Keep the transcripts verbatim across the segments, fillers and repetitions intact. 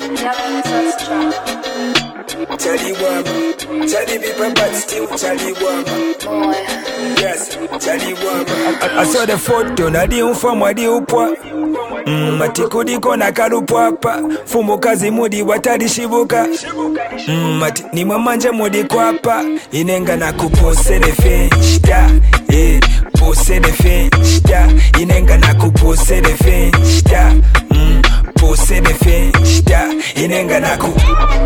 Charlie Wama, Charlie people but still Charlie Wama. Yes, Charlie Wama. I, I saw the photo, na di umfamwa di upwa. Mm, matikudi kona karupwapa. Fumo kazi mudi watadi shibuka. Mm, mati ni mamanja mudi kwapa. Inenga na kupose de fenchta. Eh, pose de fenchta. Inenga na kupose de fenchta. Mm, pose de fenchta. Inenga na ku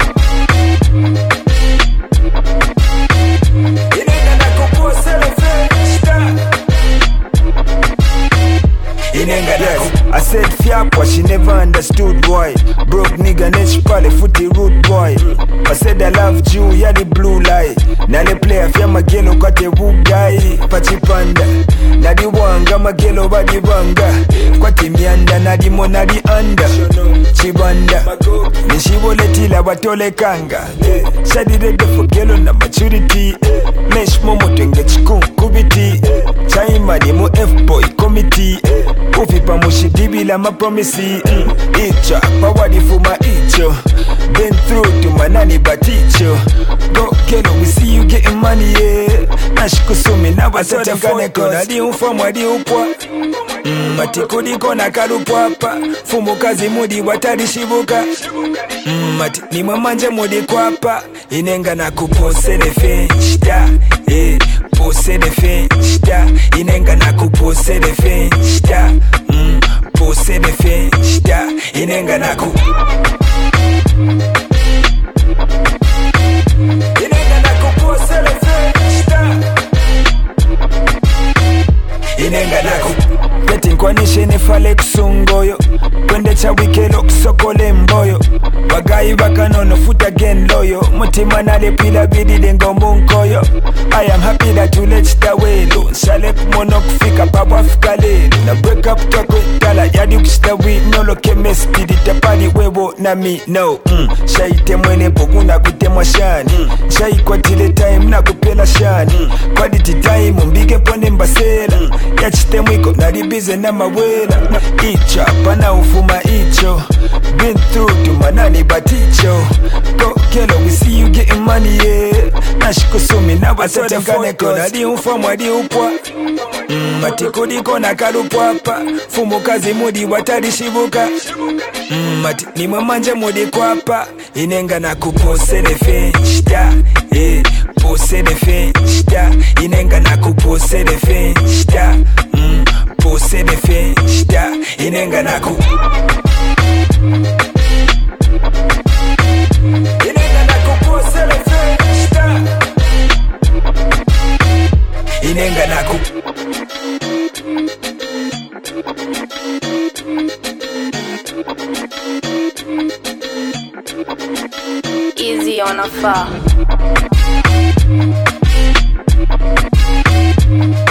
I said fiapwa, she never understood why. Broke nigga nechi pale footy rude boy. I said I loved you, yeah the blue light. Nale player fya magelo kate wugai. Pachipanda, nadi wanga magelo badi wanga. Kwati mianda nadi mo nadi anda. Chibanda, nishiwole tila watole kanga. Shadi rede for gelo na maturity. Mesh momo twenge chikunkubiti. Chaima ni mo F-boy committee. Ufipa mushidibi la mapromisi. Icha, pawadi fuma icho. Been through to manani baticho. Go kelo, we see you getting money, yeah. Nashikusumi na wasata kane kona. Di umfamwa di upwa. Mm, matikudi kona karupwapa. Fumo kazi mudi watari shibuka. Mm, mati ni mamanja mudi kwapa. Inenga na kupose de fenchta. Eh, pose de fenchta. Inenga na kupose de fenchta. Mm, pose de fenchta. Inenga na ku Inenga na kupose de fenchta. Inenga na ku Getting kwanishe nefale kusungoyo. Kwende cha wikelo kusokole mboyo. Wagayi bakanono futa gen loyo. Mutima nale pila bidi dengo munkoyo. I am happy that you let it away low. Shale kumono kufika pabu afika lelo. Na break up kakwe tala yadi ukishita we. No loke mess didi tapali wewo na mi no. mm. Shaite mwene pokuna kutemwa shani. mm. Shai kwa tile time na kupela shani. mm. Quality time mbige pone mbasela. mm. Yachite mwiko naribize na mawela. Icha pana ufuma icho. Been through to manani baticho. Go kelo, we see you getting money, yeah. Nashikusumi na wasata kane kona. Di umfamwa di upwa. Mm, matikudi kona karupwapa. Fumo kazi mudi watari shibuka. Mm, mati ni mamanja mudi kwapa. Inenga na kupose de fenchta. Eh, pose de fenchta. Inenga na kupose de fenchta. Mm, pose de fenchta. Inenga na ku Inenga na kupose de fenchta. Inenga na ku Easy on a far.